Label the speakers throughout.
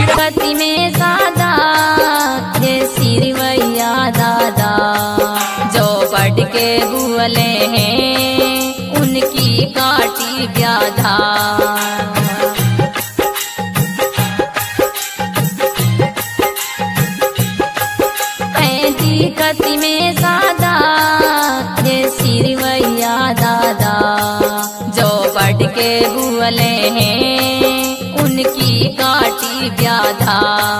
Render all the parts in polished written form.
Speaker 1: गति में सादा ये सिरवैया दादा जो बढ़ के बुअले हैं उनकी काटी व्याधा। पैदी गति में सादा ये सिरवैया दादा जो बढ़ के बुअले हैं उनकी काटी व्याधा।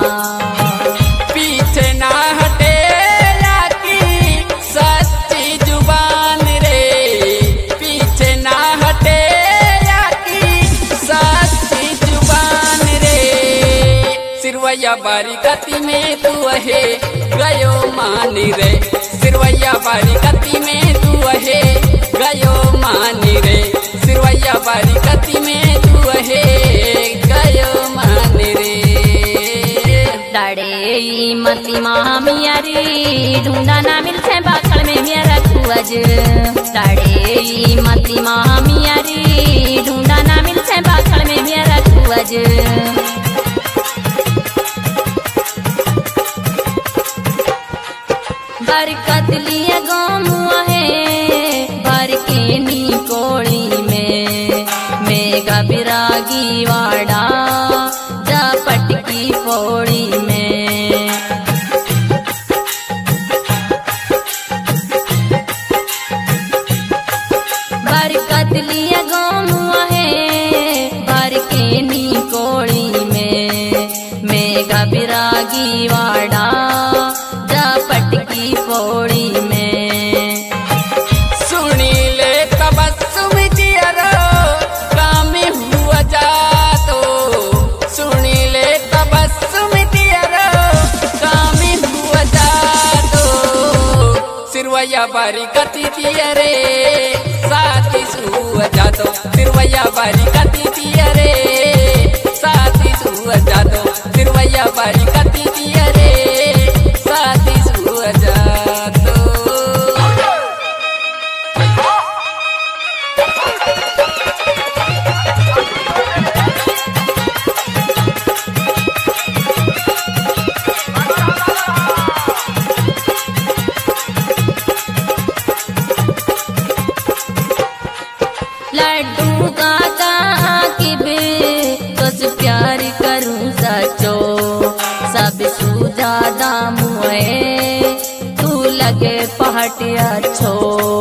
Speaker 2: पीछे ना हटे की सच्ची जुबान रे, पीछे ना हटे की सच्ची जुबान रे। सिरवैया बारी गति में तू है गयो मानी रे, सिरवैया बारी गति में तू है गयो मानी रे, सिरवैया बारी गति में तू है गयो मानी रे।
Speaker 1: दाड़े मती मामियारी ढूंढा ना मिलते बाखड़ में मेरा खुअज। दाड़े मती मामियारी ढूंढा ना मिलते बाखड़ में मेरा खुअज। बरकत लिए गामुआ है भर के नी कोड़ी में मेघा बिरागी वाड़ा जा पटकी पौड़ी में। बरकत लिए गामुआ है भर के नी कोड़ी में मेघा बिरागी वाड़ा पटकी पौड़ी में।
Speaker 2: सुनी ले तबस्सुम जियरो काम हुआ जातो, सुनी ले तबस्सुम जियरो काम हुआ जातो। सिरवैया बारी गति तियरे साथी सुआ जातो, सिरवैया बारी गति तियरे साथी सुआ जातो, सिरवैया बारी गति तियरे साथी सुआ जातो।
Speaker 1: लड्डू काका की भी बस प्यार करूं सचो सब सूझा दामुए तू लगे पहाटिया छो।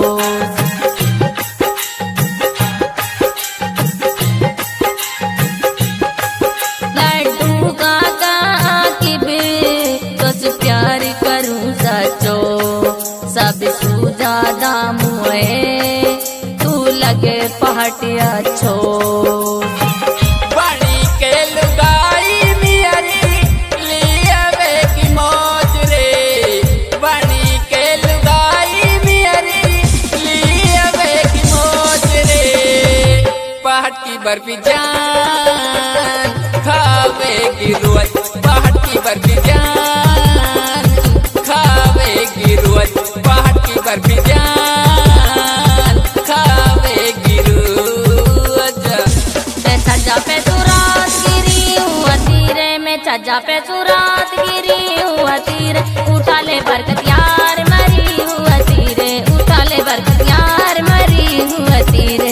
Speaker 1: लड्डू काका की भी बस प्यार करूं सचो सब सूझा दामुए तू लगे पहाटिया छो।
Speaker 2: बड़ी के लुगाई मियारी लियावे की मौज रे, बड़ी के लुगाई मियारी लियावे की मौज रे। पहाड़ की बर्फी जान खावेगी रोज, पहाड़ की बर्फी जान खावेगी रोज, पहाड़ की बर्फी जान खावेगी रोज।
Speaker 1: छज्जा पे सुरात गिरी हुआ तीरे में, छज्जा पे सुरात गिरी हुआ तीरे उठा ले बरकत यार मरी हुआ तीरे, उठा ले बरकत यार मरी हुआ तीरे।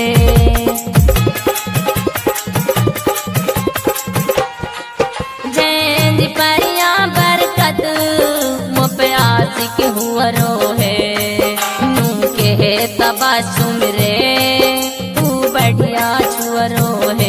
Speaker 1: जैन परिया बरकत मुझे आशिक हुआ रो है नू के है तबासुम रे तू बढ़िया छुअरो है।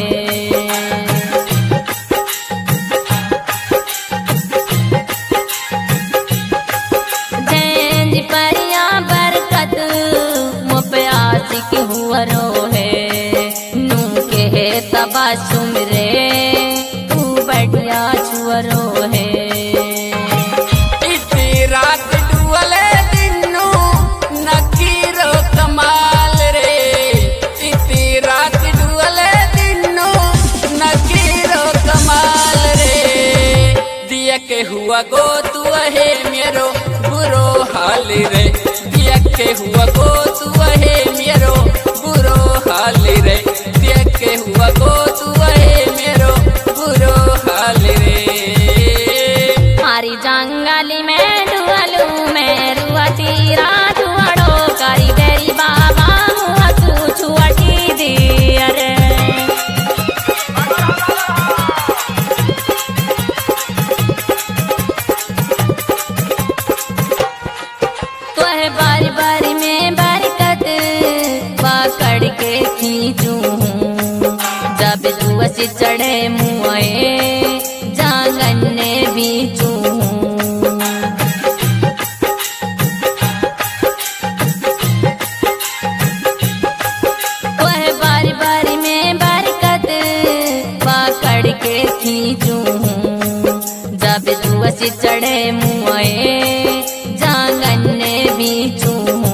Speaker 1: जैन परिया बरकत मुझे आशिक हुआ रो है नू के है तबासुम रे तू बढ़िया छुअरो है।
Speaker 2: इतनी रात डुअले दिनू नकीरो कमाल रे, इतनी रात डुअले दिनू नकीरो कमाल रे। दिया के हुआ गो तू है मेरो बुरो हाल रे, दिया के हुआ गो तू है मेरो बुरो हाल रे, दिया के हुआ गो तू है मेरो बुरो हाल रे।
Speaker 1: चढ़े मुए जांगन ने बीचू वह बारी बारी में बरकत पकड़ के खींचू जब तू चढ़े मुए जांगन ने बीचू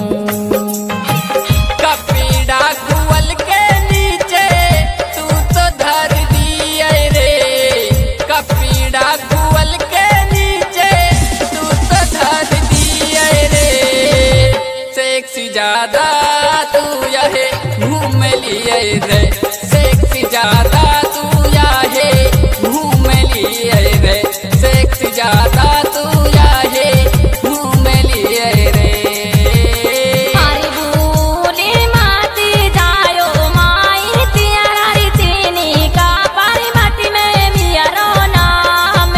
Speaker 2: ज्यादा तू यहे घूम लिए रे सेक्सी ज्यादा तू यहे घूम लिए रे सेक्सी ज्यादा तू यहे घूम लिए रे
Speaker 1: हरी भूली माती जायो माई तियारी चीनी का पारी माटी में मियारो नाम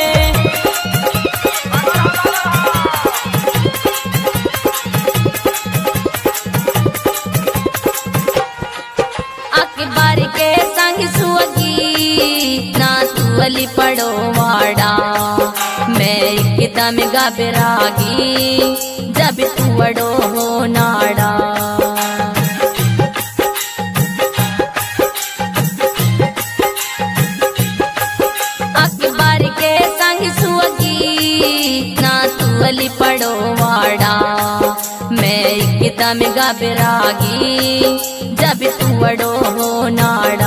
Speaker 1: अकबर के संग सुअगी ना तू अली पड़ो वाड़ा मैं एकदम घबरागी जब तू अड़ो हो नाड़ा अकबर के संग सुअगी ना तू अली पड़ो वाड़ा मैं एकदम घबरागी जब तू अड़ो हो नाड़ा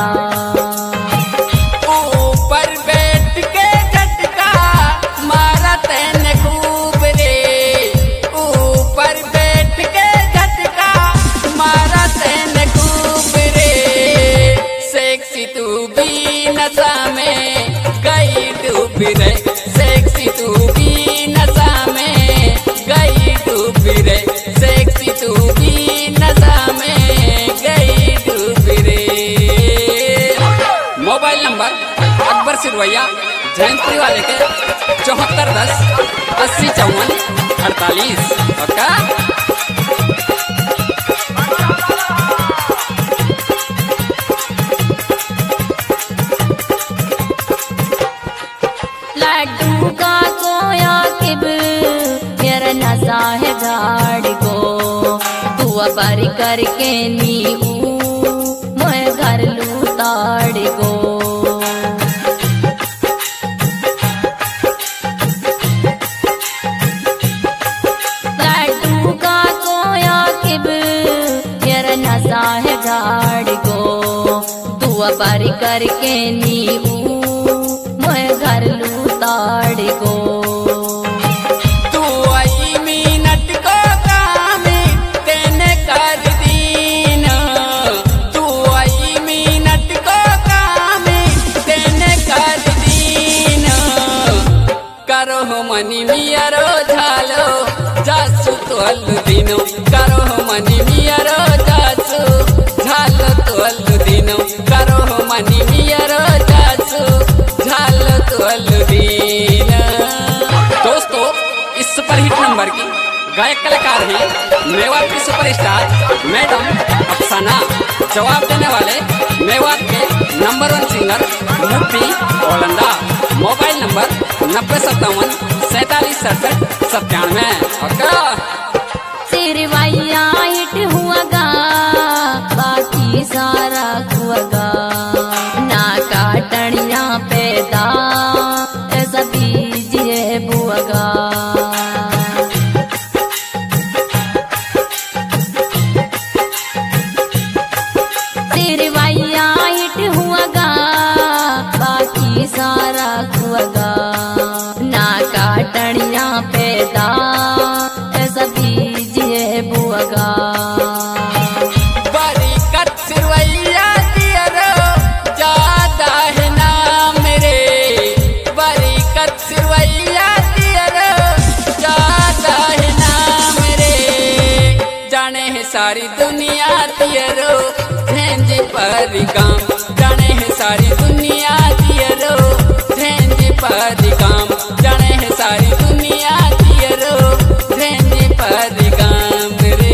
Speaker 2: ऊपर बैठ के झटका मारा तैने खूब रे ऊपर बैठ के झटका मारा तैने खूब रे सेक्सी तू भी नशा में गई डूब रे सेक्सी तू भी नशा में गई डूब रे सेक्सी तू भी नशा में मोबाइल नंबर अकबर सिरवैया जयंती वाले के 7410 80 54 48 ओके
Speaker 1: लड्डू का कोया किब मेरा नशा है झाड़ को तू बारी करके नीऊ मैं घर लूताड़ को लड्डू का कोया किब मेरा नशा है झाड़ को तू बारी करके नीऊ मैं घर लूताड़ को
Speaker 2: मनी मियारो झालो जासु तो अल्लू दिनो करो मनी मियारो जासु झालो तो अल्लू दिनो करो मनी मियारो जासु झालो तो अल्लू दिनो दोस्तों इस सुपरहिट नंबर की गायक कलाकार हैं मेवात की सुपरस्टार मैडम अफसाना जवाब देने वाले मेवात के number 1 singer Mufti Olanda mobile number 9057 47 67 97
Speaker 1: Sirvaiya hit हुआ गा बाकी सारा हुआ ना काटनिया पैदा ऐसा बीजिए बुआगा सिरवैया हिट हुआ गा बाकी सारा हुआ ना काटनिया पैदा ऐसा बीजिए बुआगा
Speaker 2: बड़ी कट सिरवैया दियरो ज्यादा है नाम रे बड़ी कट सिरवैया दियरो ज्यादा है नाम रे जाने है सारी दुनिया दियरो झेंझ पर काम जाने है सारी दुनिया दियरो झेंझ पर काम जाने है सारी दुनिया दियरो झेंझ पर काम रे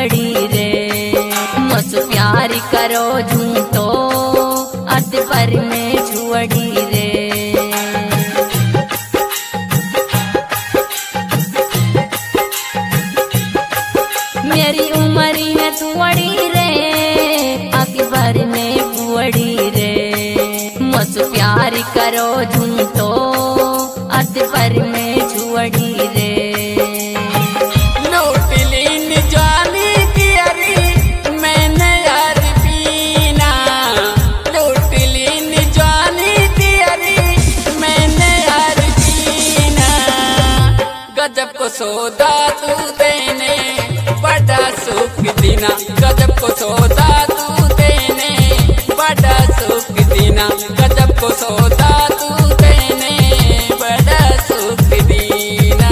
Speaker 1: छुअड़ी रे। मुझसे प्यार करो झूठो अद पर में छुअड़ी रे। मेरी उमरी में छुअड़ी रे अकबर में बुअड़ी रे। मुझसे प्यार करो झूठो अद पर में छुअड़ी रे।
Speaker 2: लूटलीन जानी दियरी मैंने यार पीना। लूटलीन जानी दियरी मैंने यार पीना। गजब को सौदा तू देने बड़ा सुख दीना। गजब को सौदा तू देने बड़ा सुख दीना। गजब को सौदा तू देने बड़ा सुख दीना।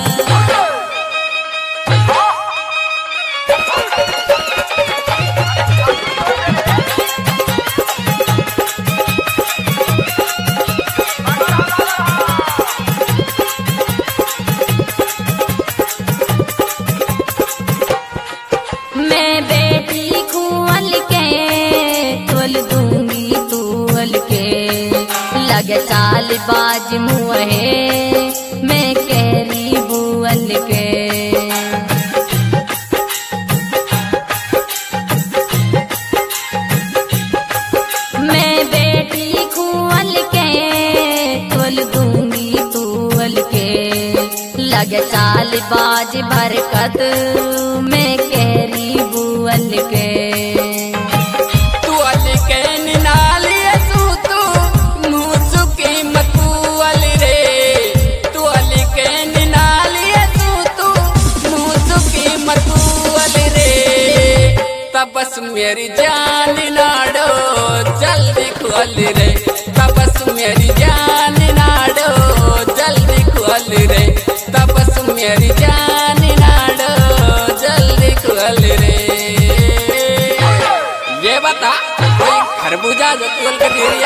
Speaker 1: मैं बेटी खुअल के तोल दूंगी तूल के। लगे चाल बाज मुहे मैं कहरी बुअल के। मैं बेटी खुअल के तोल दूंगी तूल के। लगे चाल बाज बरकत मैं कहरी बुअल के।
Speaker 2: तुअल के निनालिए तू मुझ की मकुअल रे। तुअल के निनालिए तू मुझ की मकुअल रे। तब बस मेरी जान नाडो जल्दी खुअल रे। तब बस मेरी जान नाडो जल्दी खुअल रे। तब बस मेरी जान नाडो जल्दी खुअल रे। ये बता कोई खरबूजा जो तुअल के दिया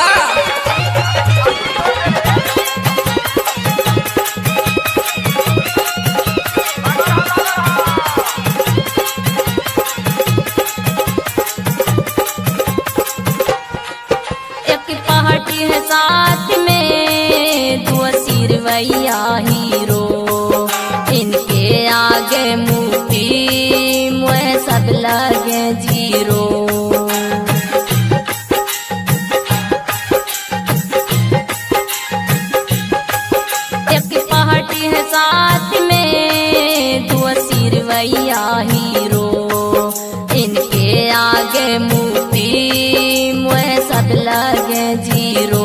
Speaker 1: एक पार्टी है साथ में दो सिरवैया हीरो। इनके आगे मूर्ति मुझे सब लगे जीरो। एक पार्टी है साथ में दो सिरवैया हीरो। इनके आगे मूर्ति मुझे सब लगे जीरो।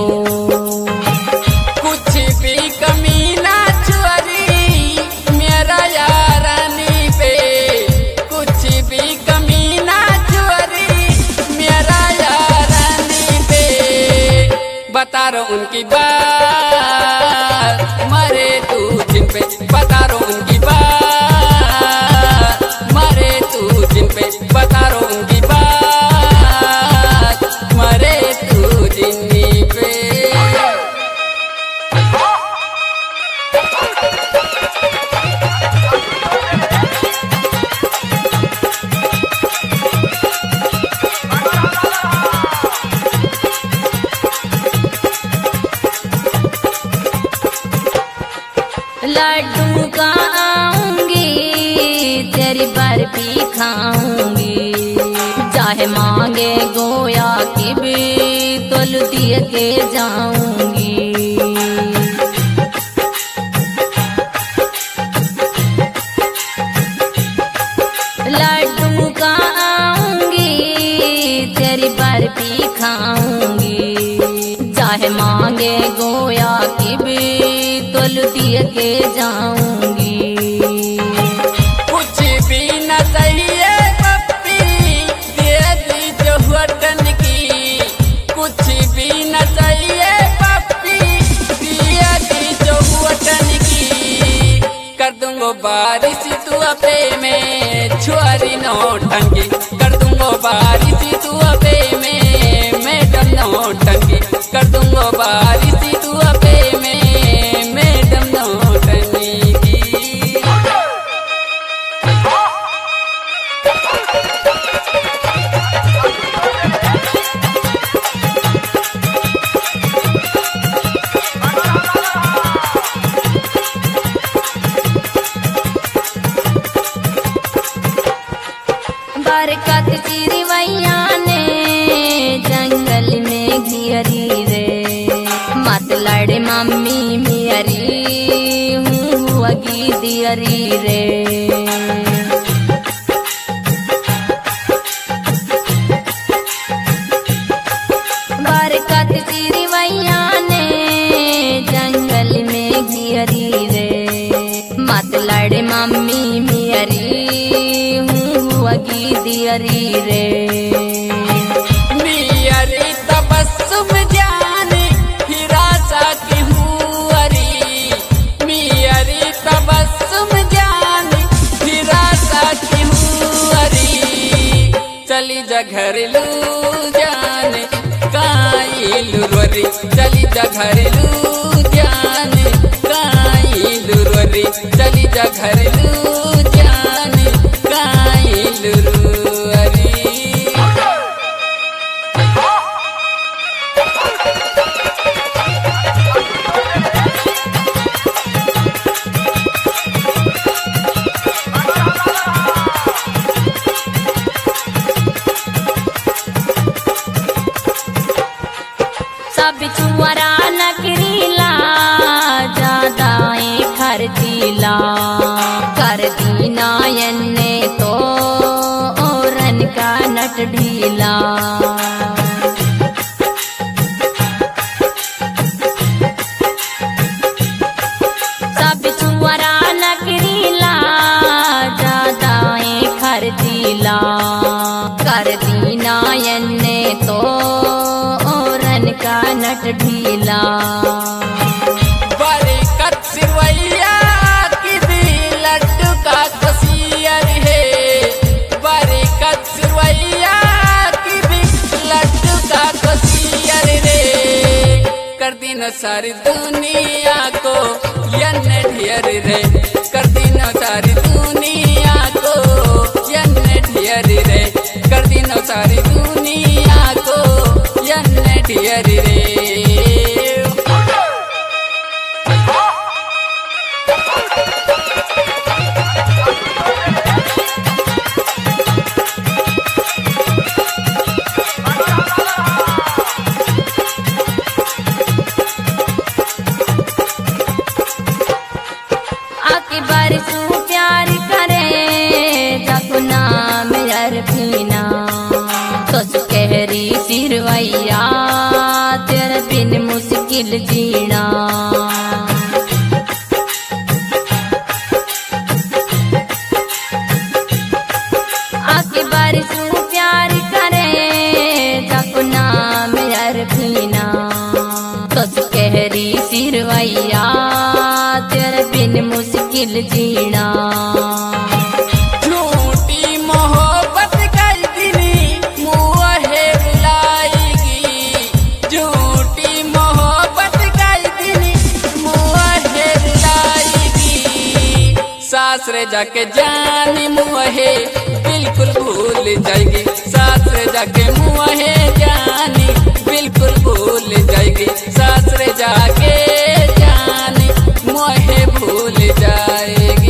Speaker 2: कुछ भी कमी ना चोरी मेरा यारानी पे। कुछ भी कमी ना चोरी मेरा यारानी पे। बता रहा उनकी बात मरे तू जिन पे। बता रहा उनकी बात मरे तू जिन पे। बता रहा उनकी बात मरे तू जिन पे।
Speaker 1: लड्डू खाऊंगी तेरी बर्फी खाऊंगी। चाहे मांगे गोया की भी तोल दिए के जाऊंगी। लड्डू खाऊंगी तेरी बर्फी खाऊंगी। चाहे मांगे गोया की भी तोल दिए के जाऊंगी।
Speaker 2: कुछ भी न चाहिए पप्पी दे दी जो वतन की। कुछ भी न चाहिए पप्पी दे दी जो वतन की। कर दूंगो बारिश तू अपे में छुआरी नौटंकी। कर दूंगो बारिश तू अपे में मैडम नौटंकी। कर दूंगो बारिश तू अपे में मैडम नौटंकी।
Speaker 1: बरकत चिरवैया ने जंगल में घियरी रे, मत लड़ मम्मी मियरी हूँ अगी दियरी रे। बरकत चिरवैया ने जंगल में घियरी रे, मत लड़ मम्मी मियरी हूँ अगी दियरी रे।
Speaker 2: मियरी तबस्सुम जाने हिरासा की हुअरी, मियरी तबस्सुम जाने हिरासा की हुअरी। चली जा घरेलू जाने काइलू रोरी, चली जा घरेलू जाने काइलू रोरी, चली जा घरेलू जाने काइलू रोरी।
Speaker 1: सब चुअरा नकरीला ज्यादाएं खर्चीला, कर दीना यन्ने तो औरन का नट ढीला। सब चुअरा नकरीला ज्यादाएं खर्चीला, कर दीना यन्ने तो का नट ढीला।
Speaker 2: बरकत चिरवैया की दी लड्डू का कसियर है, बरकत चिरवैया की दी लड्डू का कसियर रे। कर दिन सारी दुनिया को यन ढेर रे, कर दिन सारी दुनिया को यन ढेर रे, कर दिन सारी दुनिया को यन ढेर रे।
Speaker 1: अकबर सू प्यार करे जब नाम अरफीना, तो कहरी सिरवैया तेरे बिन मुश्किल जीना। अकबर सू प्यार करे जब नाम अरफीना, तो कहरी सिरवैया तेरे बिन मुश्किल जीना।
Speaker 2: झूठी मोहब्बत कर दिनी मुँहे रुलाएगी, झूठी मोहब्बत कर दिनी मुँहे रुलाएगी। सासरे जाके जानी मुँहे बिल्कुल भूल जाएगी, सासरे जाके मुँहे जानी बिल्कुल भूल जाएगी, सासरे जाके जानी मुँहे भूल जाएगी।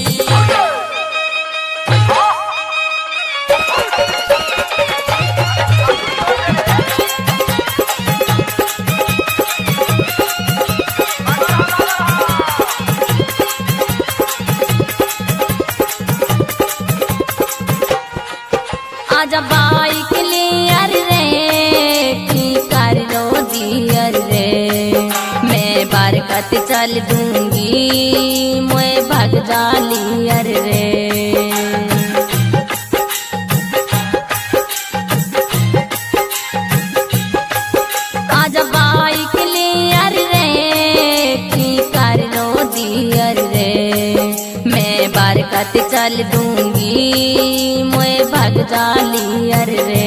Speaker 1: आजा बाइक लियर रे की कर लो दियर रे, मैं बरकत चल दूंगी मोए भग जालियर रे। आजा बाइक लियर रे की कर लो दियर रे, मैं बरकत चल दूंगी मोए भग जालियर रे।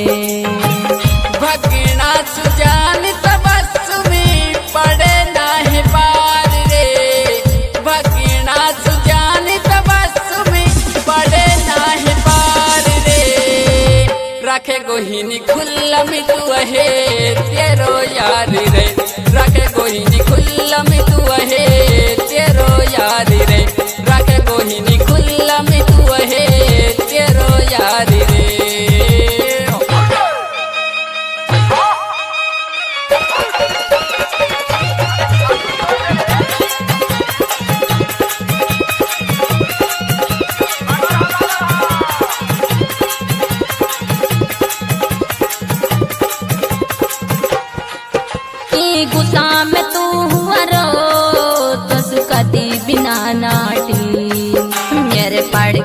Speaker 2: भगना सुजान तबस्सुमी पड़े नाहि पार रे, भगना सुजान तबस्सुमी पड़े नाहि पार रे। रखे गोहिनी खुल्लम तू है तेरो यार रे, रखे गोहिनी खुल्लम तू है तेरो यार रे, रखे गोहिनी खुल्लम तू है तेरो यार रे।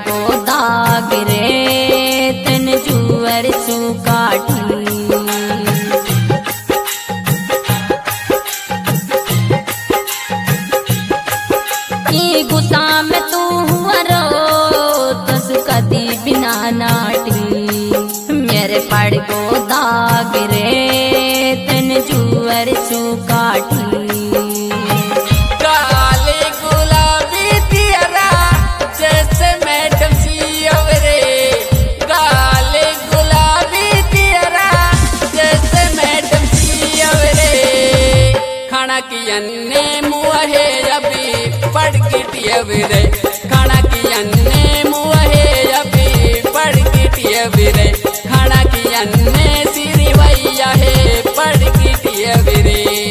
Speaker 1: को दाग रे तन जुअर सुकाठी की गुस्सा में तू हुआ रो तस कदी बिना नाटी मेरे पड़ को दाग रे तन जुअर सुकाठी
Speaker 2: काले गुलाबी तेरा जैसे मैडम सियव रे काले गुलाबी तेरा जैसे मैडम सियव रे खाना की अन्ने मुहे अभी पड़ गिटियव रे खाना की अन्ने मुहे अभी पड़ गिटियव रे खाना की अन्ने सिरी भैया है पड़ गिटियव रे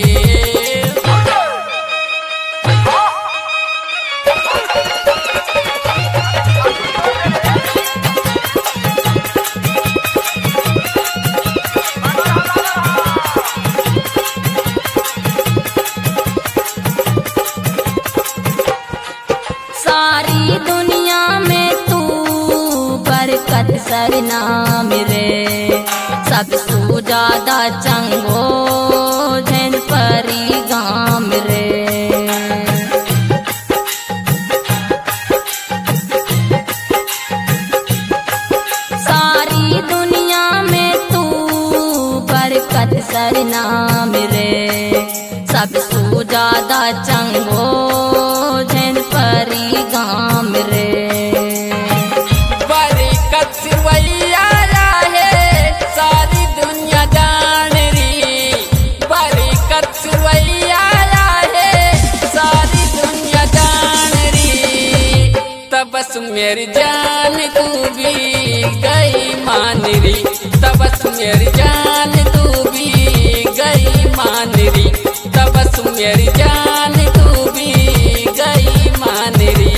Speaker 1: सारी दुनिया में तू बरकत सरनाम रे सबसे ज्यादा चंगो झन परी गाम रे सारी दुनिया में तू बरकत सरनाम रे सबसे ज्यादा चंगो झन परी गाम रे
Speaker 2: बरकत सिवैया है सारी दुनिया जान री बरकत सिवैया है सारी दुनिया जान री तबस मेरी जान तू भी गई मान री तबस मेरी जान तू भी गई मान री तबस मेरी जान तू भी गई मान री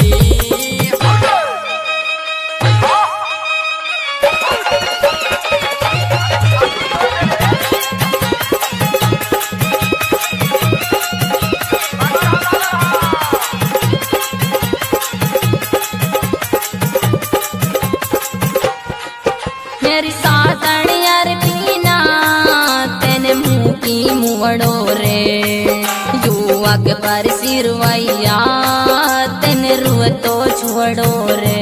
Speaker 1: मेरी सातन यार पीना तेने मुँह की मुवड़ो रे युवक पर सिरवैया तेने रुआ तो छोड़ो रे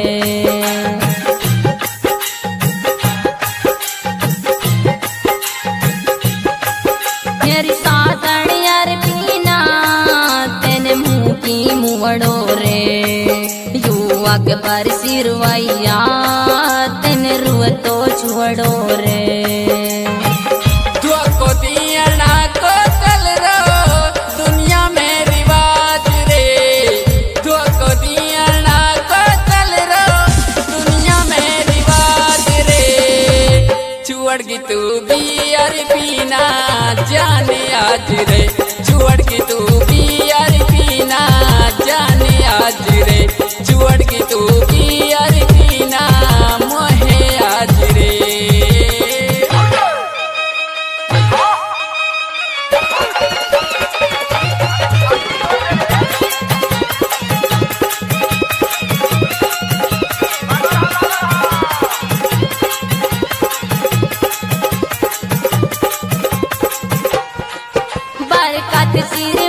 Speaker 1: मेरी सातन यार पीना तेने मुँह की मुवड़ो रे युवक पर सिरवैया तेने रुआ तो छोड़ो रे
Speaker 2: को दिया ना को चल रो दुनिया में रिवाज रे को दिया ना को चल रो दुनिया में रिवाज रे छुअड़ की तू भी अरे पीना जाने आज रे छुअड़ की तू भी अरे पीना जाने आज रे छुअड़ की तू भी अरे पीना मोहे आज रे
Speaker 1: बरकत सिर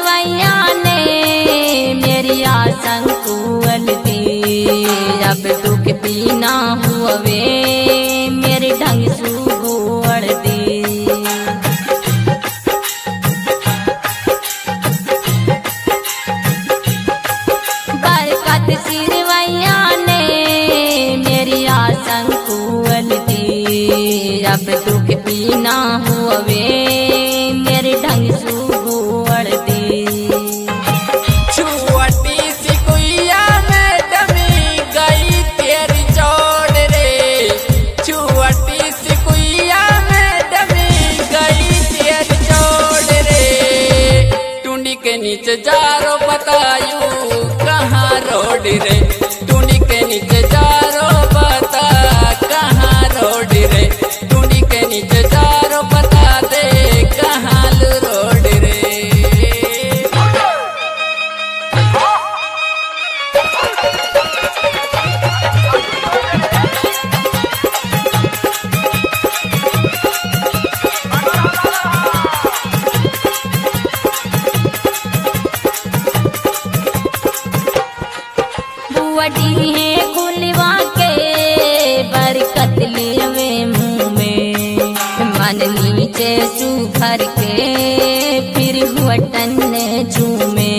Speaker 1: नीचे सुभर के फिर हुआ टन झूमे।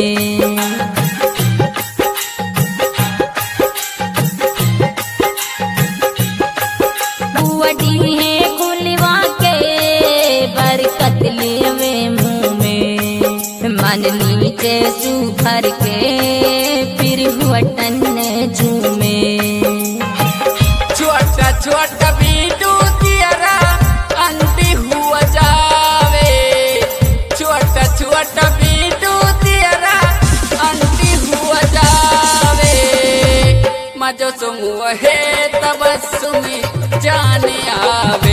Speaker 1: बुआडी है खुलवा के बरकत लेवे मुँह में, मन नीचे सुभर के फिर हुआ टन झूमे।
Speaker 2: छोटा छोटा बीटू तियरा अंती हुआ जावे, छोटा छोटा बीटू तियरा अंती हुआ जावे। मजो समूह है तबस्सुमी जाने आवे।